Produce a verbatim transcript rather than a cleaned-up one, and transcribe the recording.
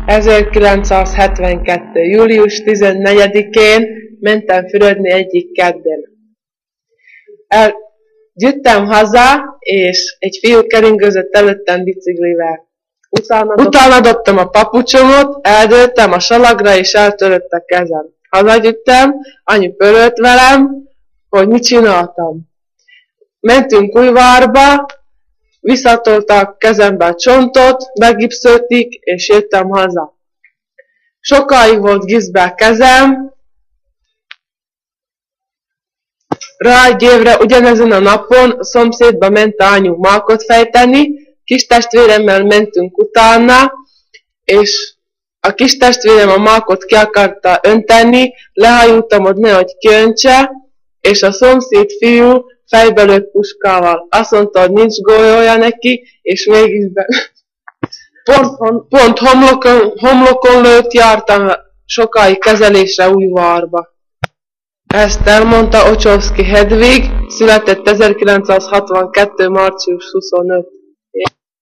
ezerkilencszázhetvenkettő. július tizennegyedikén mentem fürödni egyik kedden. El, jöttem haza, és egy fiú keringőzött előttem biciklivel. Utána, Utána dobtam a papucsomat, eldőltem a salagra, és eltörött a kezem. Hazagyüttem, anyu pörölt velem, hogy mit csináltam. Mentünk Újvárba, visszatolták kezembe a csontot, begipszölték, és jöttem haza. Sokáig volt gipszbe a kezem, rá egy évre ugyanezen a napon a szomszédba ment anyu mákot fejteni, kis testvéremmel mentünk utána, és a kis testvérem a mákot ki akarta önteni, lehajultam, hogy nehogy kiöntse, és a szomszéd fiú fejbe lőtt puskával. Azt mondta, hogy nincs golyója neki, és mégis be... Pont, pont homlokon, homlokon lőtt, jártam sokáig kezelésre Újvárba. Ezt elmondta Ocsovszky Hedvig, született ezerkilencszázhatvankettő. március huszonötödikén.